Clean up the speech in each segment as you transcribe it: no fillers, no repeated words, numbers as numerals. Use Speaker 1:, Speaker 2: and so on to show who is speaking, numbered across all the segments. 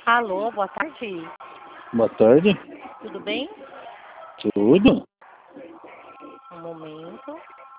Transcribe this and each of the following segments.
Speaker 1: Alô, boa tarde.
Speaker 2: Boa tarde.
Speaker 1: Tudo bem?
Speaker 2: Tudo?
Speaker 1: Um momento.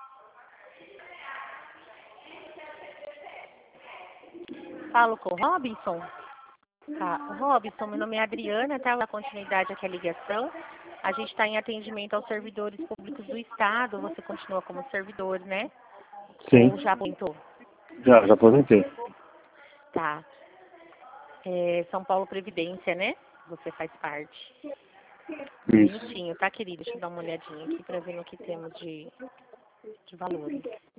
Speaker 1: Falo com o Robinson? Tá. Robinson, meu nome é Adriana, tá? Na continuidade aqui a ligação. A gente está em atendimento aos servidores públicos do Estado. Você continua como servidor, né?
Speaker 2: Sim.
Speaker 1: Ou já aposentou?
Speaker 2: Já aposentei.
Speaker 1: Tá. São Paulo Previdência, né? Você faz parte. Um
Speaker 2: Isso.
Speaker 1: minutinho, tá, querido? Deixa eu dar uma olhadinha aqui para ver no que temos de valores.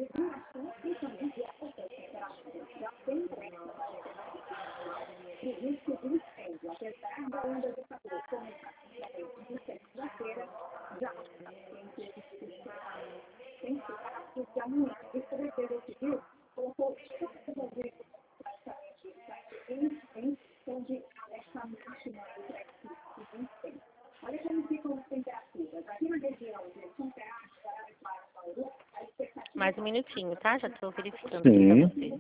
Speaker 1: Mais um minutinho, tá? Já estou verificando aqui para
Speaker 2: Sim.
Speaker 1: vocês.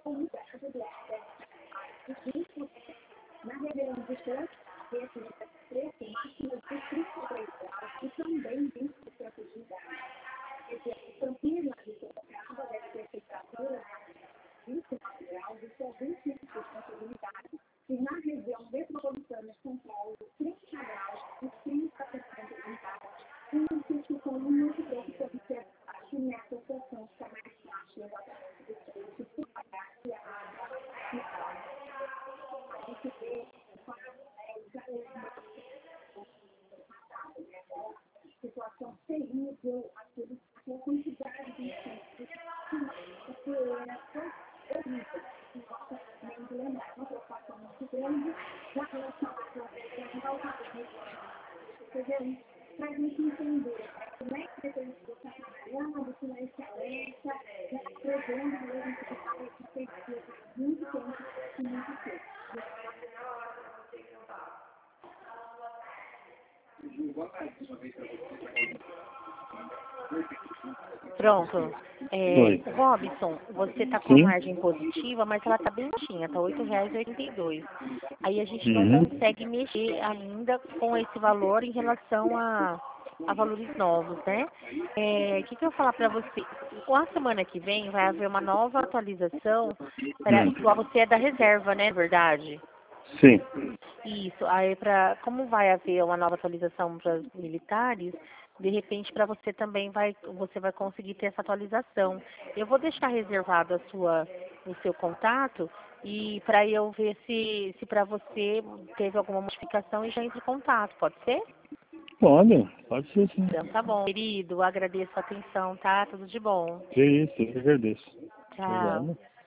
Speaker 1: Pronto.
Speaker 2: Oi.
Speaker 1: Robinson, você está com a
Speaker 2: Sim.
Speaker 1: margem positiva, mas ela está bem baixinha, está R$ 8,82. Aí a gente não
Speaker 2: Uhum.
Speaker 1: consegue mexer ainda com esse valor em relação a valores novos, né? O que eu vou falar para você? A semana que vem vai haver uma nova atualização, igual você é da reserva, né? Verdade?
Speaker 2: Sim.
Speaker 1: Isso, aí como vai haver uma nova atualização para os militares, de repente para você também você vai conseguir ter essa atualização. Eu vou deixar reservado o seu contato e para eu ver se para você teve alguma modificação e já entre em contato, pode ser?
Speaker 2: Pode ser sim.
Speaker 1: Então tá bom, querido, agradeço a atenção, tá? Tudo de bom.
Speaker 2: Que isso, eu que agradeço.
Speaker 1: Tchau.
Speaker 2: Obrigado.